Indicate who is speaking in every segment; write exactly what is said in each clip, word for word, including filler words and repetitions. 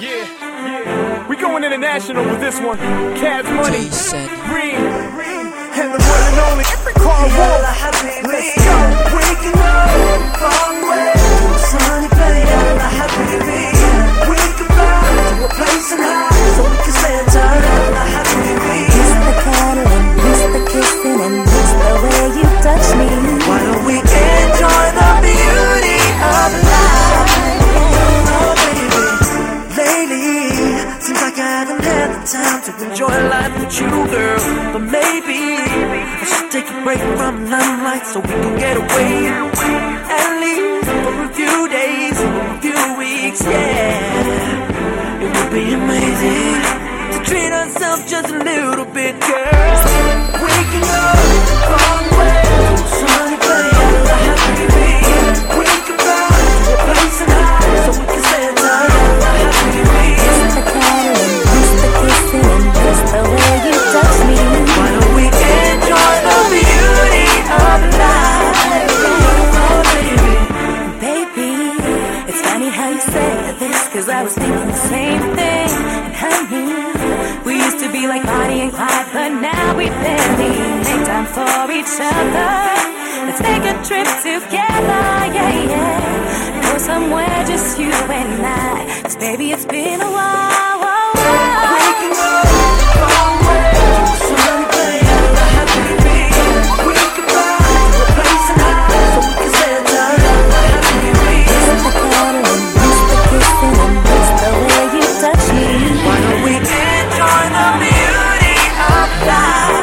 Speaker 1: Yeah, yeah. We going international with this one. Cash Money, Green, and the one and only Carl Wolf. Let's go.
Speaker 2: We can go far away to a sunny place. Habibi. We can fly to a place and high so we can spend time. Habibi.
Speaker 3: Miss the cuddling, miss the kissing, and miss the way you touch me.
Speaker 2: Why don't we enjoy the beauty of life? Oh baby, lately seems like I haven't had the time to enjoy life with you, girl. But maybe I should take a break from limelight so we can get away, at least for a few days, a few weeks. Yeah, it would be amazing to treat ourselves just a little bit, girl. We can go far away to a sunny place. We can fly to a place and high so we can spend time.
Speaker 3: Miss the cuddling, miss the kissing, and miss the way you touch me.
Speaker 2: Why don't we enjoy the beauty of life? Oh, baby.
Speaker 3: Baby, it's funny how you say this, cause I was thinking the same thing. And honey, we used to be like Bonnie and Clyde, but now we barely make time for each other. Let's take a trip together, yeah, yeah. Go somewhere just you and I, cause baby it's been a while, while, while.
Speaker 2: We can go far away to a sunny place. Habibi. We can fly to a place and high so we can spend time. Habibi.
Speaker 3: Miss the cuddling, miss the kissing, and miss the way you touch me.
Speaker 2: Why don't we enjoy the beauty of life?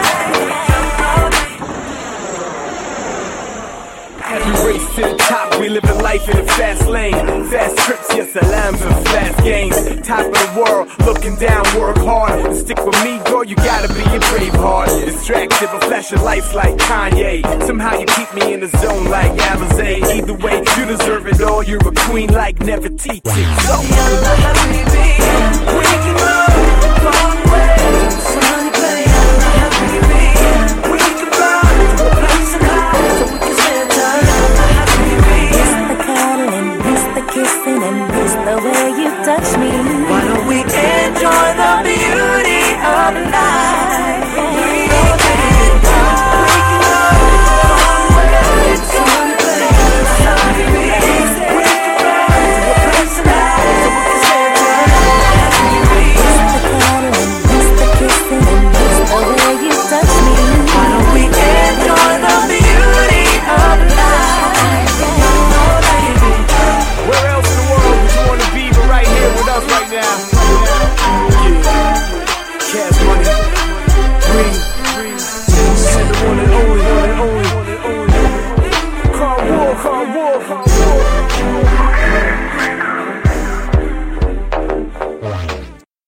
Speaker 1: As we race to the top, we living life in a fast lane. Fast trips, yes, alarms and fast games. Top of the world, looking down, work hard. And stick with me, girl, you gotta be a brave heart. Distracted, but flashing lights like Kanye. Somehow you keep me in the zone like Alizé. Either way, you deserve it all. You're a queen like Nefertiti. So,
Speaker 2: Habibi. We can go far away to a sunny place. Habibi. We can fly to a place and high so we can spend time. Habibi.
Speaker 3: Miss the cuddling, miss the kissing, and miss the way you touch me.
Speaker 2: Why don't we enjoy the beauty of life?